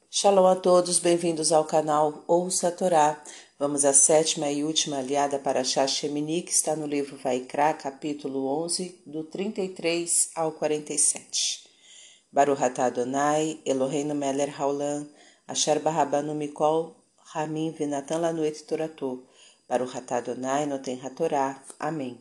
Shalom a todos, bem-vindos ao canal Ouça a Torá. Vamos à sétima e última aliada para Parashá Shemini, que está no livro Vaikra, capítulo 11, do 33 ao 47. Baruch atah Adonai, Eloheinu melech haolam, asher barabanu mikol hamim v'natan lanu et torato. Baruch atah Adonai noten hatorá. Amém.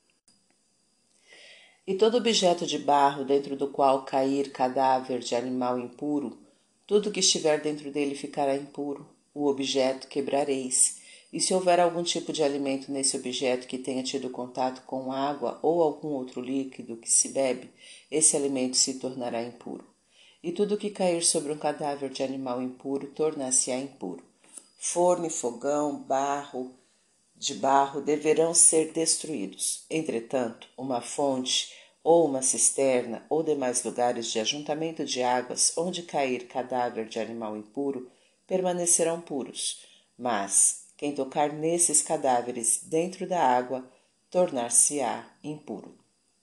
E todo objeto de barro dentro do qual cair cadáver de animal impuro, tudo que estiver dentro dele ficará impuro, o objeto quebrareis. E se houver algum tipo de alimento nesse objeto que tenha tido contato com água ou algum outro líquido que se bebe, esse alimento se tornará impuro. E tudo que cair sobre um cadáver de animal impuro tornar-se-á impuro. Forno, fogão, de barro deverão ser destruídos. Entretanto, uma fonte ou uma cisterna ou demais lugares de ajuntamento de águas onde cair cadáver de animal impuro permanecerão puros, mas quem tocar nesses cadáveres dentro da água tornar-se-á impuro.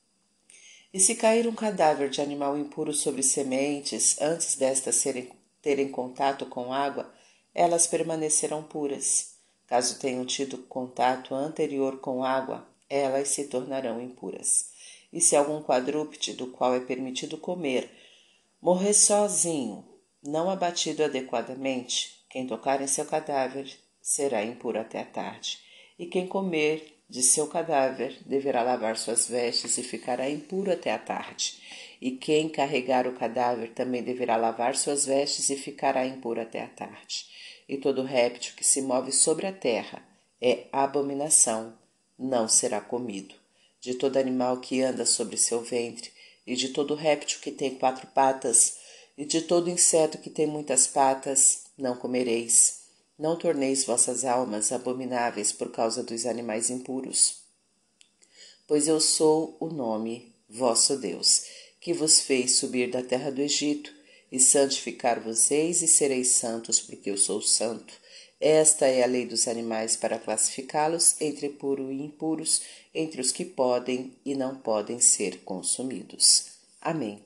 E se cair um cadáver de animal impuro sobre sementes antes destas terem contato com água, elas permanecerão puras. Caso tenham tido contato anterior com água, elas se tornarão impuras. E se algum quadrúpede do qual é permitido comer morrer sozinho, não abatido adequadamente, quem tocar em seu cadáver será impuro até a tarde. E quem comer de seu cadáver deverá lavar suas vestes e ficará impuro até a tarde. E quem carregar o cadáver também deverá lavar suas vestes e ficará impuro até a tarde. E todo réptil que se move sobre a terra é abominação, não será comido. De todo animal que anda sobre seu ventre, e de todo réptil que tem 4 patas, e de todo inseto que tem muitas patas, não comereis. Não torneis vossas almas abomináveis por causa dos animais impuros. Pois eu sou o nome, vosso Deus, que vos fez subir da terra do Egito, e santificar-vos-eis e sereis santos, porque eu sou santo. Esta é a lei dos animais para classificá-los entre puros e impuros, entre os que podem e não podem ser consumidos. Amém.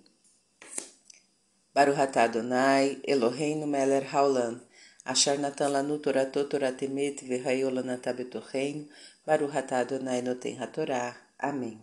Baruch atah Adonai, Eloheinu melech haolam, asher natan lanu torato toratemet v'hayo lanatah betocheinu, Baruch atah Adonai noten hatorá. Amém.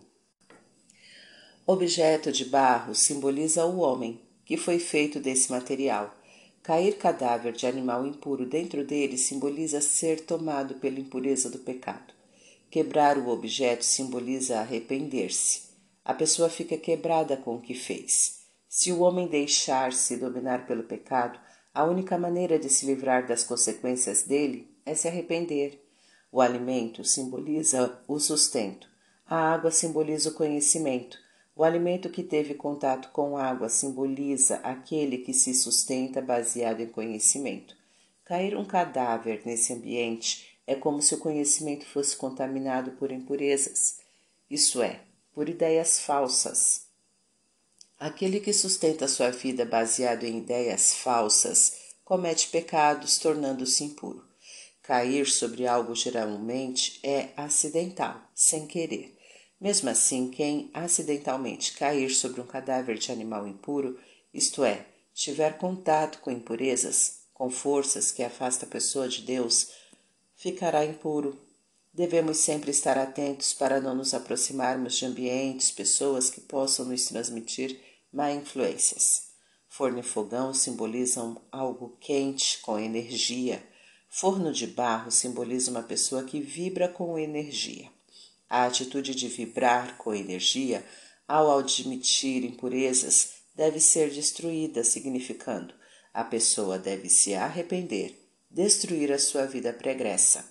Objeto de barro simboliza o homem, que foi feito desse material. Cair cadáver de animal impuro dentro dele simboliza ser tomado pela impureza do pecado. Quebrar o objeto simboliza arrepender-se. A pessoa fica quebrada com o que fez. Se o homem deixar-se dominar pelo pecado, a única maneira de se livrar das consequências dele é se arrepender. O alimento simboliza o sustento. A água simboliza o conhecimento. O alimento que teve contato com água simboliza aquele que se sustenta baseado em conhecimento. Cair um cadáver nesse ambiente é como se o conhecimento fosse contaminado por impurezas, isso é, por ideias falsas. Aquele que sustenta sua vida baseado em ideias falsas comete pecados, tornando-se impuro. Cair sobre algo geralmente é acidental, sem querer. Mesmo assim, quem acidentalmente cair sobre um cadáver de animal impuro, isto é, tiver contato com impurezas, com forças que afastam a pessoa de Deus, ficará impuro. Devemos sempre estar atentos para não nos aproximarmos de ambientes, pessoas que possam nos transmitir má influências. Forno e fogão simbolizam algo quente, com energia. Forno de barro simboliza uma pessoa que vibra com energia. A atitude de vibrar com energia, ao admitir impurezas, deve ser destruída, significando: a pessoa deve se arrepender, destruir a sua vida pregressa.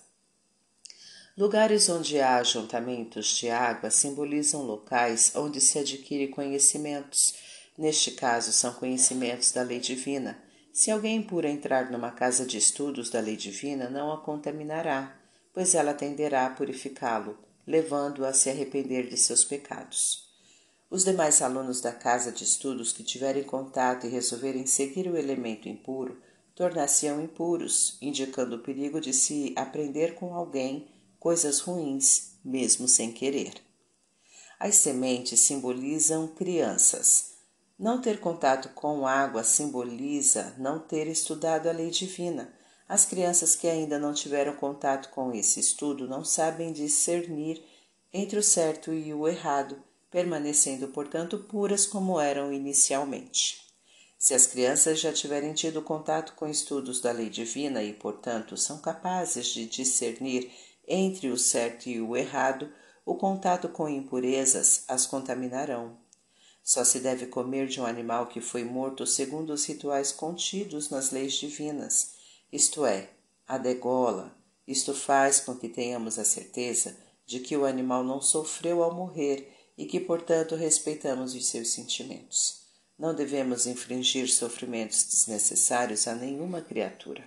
Lugares onde há ajuntamentos de água simbolizam locais onde se adquire conhecimentos. Neste caso, são conhecimentos da lei divina. Se alguém impuro entrar numa casa de estudos da lei divina, não a contaminará, pois ela tenderá a purificá-lo, levando-o a se arrepender de seus pecados. Os demais alunos da casa de estudos que tiverem contato e resolverem seguir o elemento impuro, tornar-se-ão impuros, indicando o perigo de se aprender com alguém coisas ruins, mesmo sem querer. As sementes simbolizam crianças. Não ter contato com água simboliza não ter estudado a lei divina. As crianças que ainda não tiveram contato com esse estudo não sabem discernir entre o certo e o errado, permanecendo, portanto, puras como eram inicialmente. Se as crianças já tiverem tido contato com estudos da lei divina e, portanto, são capazes de discernir entre o certo e o errado, o contato com impurezas as contaminarão. Só se deve comer de um animal que foi morto segundo os rituais contidos nas leis divinas, isto é, a degola. Isto faz com que tenhamos a certeza de que o animal não sofreu ao morrer e que, portanto, respeitamos os seus sentimentos. Não devemos infligir sofrimentos desnecessários a nenhuma criatura.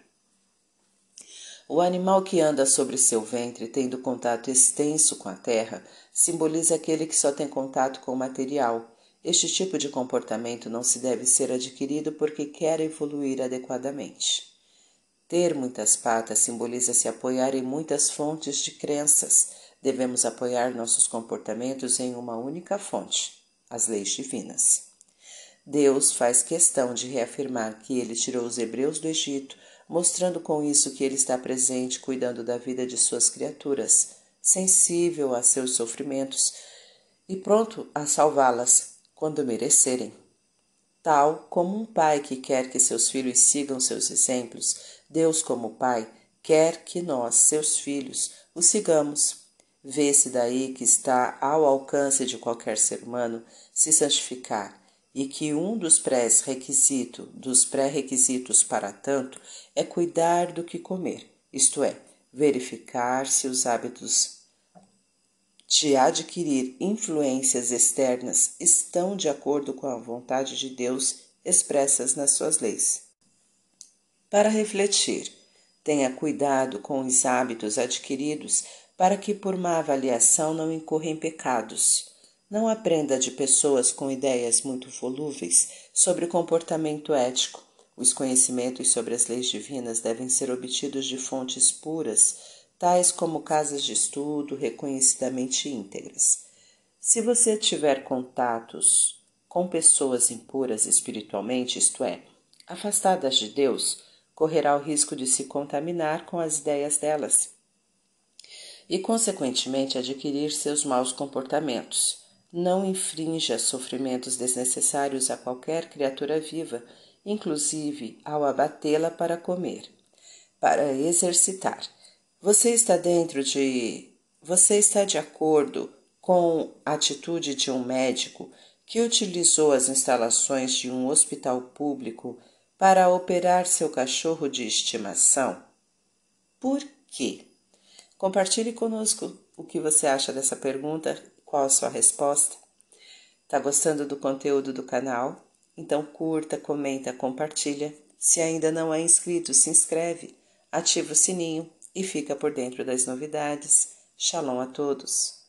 O animal que anda sobre seu ventre, tendo contato extenso com a terra, simboliza aquele que só tem contato com o material. Este tipo de comportamento não se deve ser adquirido porque quer evoluir adequadamente. Ter muitas patas simboliza se apoiar em muitas fontes de crenças. Devemos apoiar nossos comportamentos em uma única fonte, as leis divinas. Deus faz questão de reafirmar que ele tirou os hebreus do Egito, mostrando com isso que ele está presente cuidando da vida de suas criaturas, sensível a seus sofrimentos e pronto a salvá-las quando merecerem. Tal como um pai que quer que seus filhos sigam seus exemplos, Deus, como pai, quer que nós, seus filhos, o sigamos. Vê-se daí que está ao alcance de qualquer ser humano se santificar e que um dos pré-requisitos para tanto é cuidar do que comer, isto é, verificar se os hábitos de adquirir influências externas estão de acordo com a vontade de Deus expressas nas suas leis. Para refletir, tenha cuidado com os hábitos adquiridos para que por má avaliação não incorra em pecados. Não aprenda de pessoas com ideias muito volúveis sobre comportamento ético. Os conhecimentos sobre as leis divinas devem ser obtidos de fontes puras, tais como casas de estudo reconhecidamente íntegras. Se você tiver contatos com pessoas impuras espiritualmente, isto é, afastadas de Deus, correrá o risco de se contaminar com as ideias delas e, consequentemente, adquirir seus maus comportamentos. Não infrinja sofrimentos desnecessários a qualquer criatura viva, inclusive ao abatê-la para comer, para exercitar. Você está de acordo com a atitude de um médico que utilizou as instalações de um hospital público para operar seu cachorro de estimação? Por quê? Compartilhe conosco o que você acha dessa pergunta, qual a sua resposta. Está gostando do conteúdo do canal? Então curta, comenta, compartilha. Se ainda não é inscrito, se inscreve, ativa o sininho e fica por dentro das novidades. Shalom a todos!